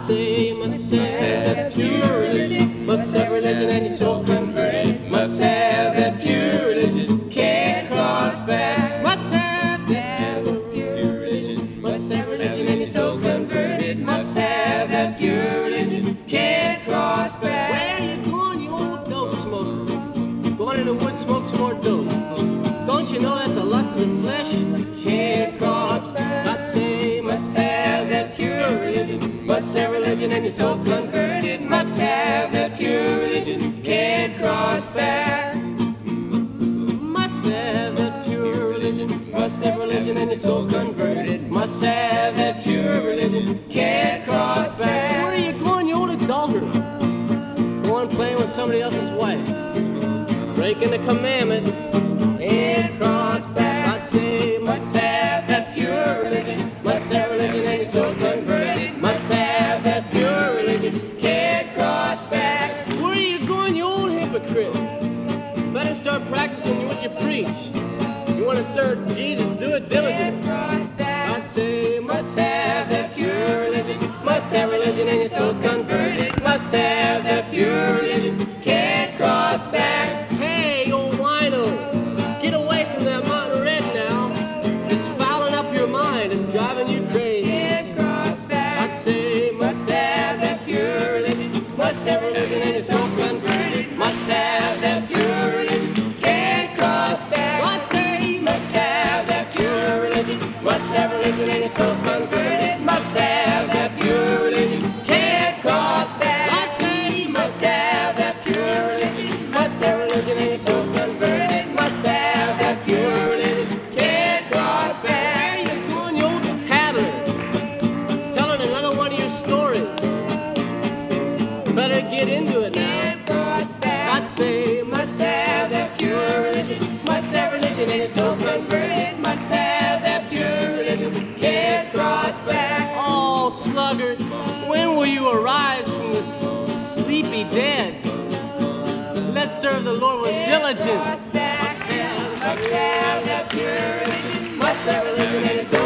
I'd say he must have that pure religion, must have religion and he's so converted, must have that pure religion, can't cross back. Must have that pure religion, must have religion and he's so converted, must have that pure religion, can't cross back. Where you going, you old dope smoker? Going in the woods, smoke some more dope. Don't you know that's a lust of the flesh? Can't cross back. I'd say must have that pure religion, must have religion and you're so converted, must have that pure religion, can't cross back. Must have that pure religion, must have religion and you're so converted, must have that pure religion, can't cross back. Where are you going, you old adulterer? Going playing with somebody else's wife, breaking the commandment, can't cross back. I'd say must have that pure religion, must have religion and he's so converted, must have that pure religion, can't cross back. Where are you going, you old hypocrite? Better start practicing what you preach. You want to serve Jesus, do it diligently. I'd say must have that pure religion, must have religion and he's so converted, must have that pure religion, can't cross back. Hey, old wino, get away from that mountain red now. It's fouling up your mind, it's driving you crazy. Can't cross back. I'd say must have that pure religion, must have religion and it's so converted, must have that pure religion, can't cross back. I'd say must have that pure religion, must have religion and it's so converted, must have that pure religion, can't cross back. I'd say must have that pure religion, must have religion and it's so converted, must have that pure religion, can't cross back. Where you going, you old tattler? Telling another one of your stories. Better get into it now. Can't cross back. I'd say must have that pure religion, must have religion and it's so converted, must have that pure religion, can't cross back. Oh, sluggard, when will you arise from the sleepy dead? Let's serve the Lord with diligence. Must have that pure religion, must have religion and it's so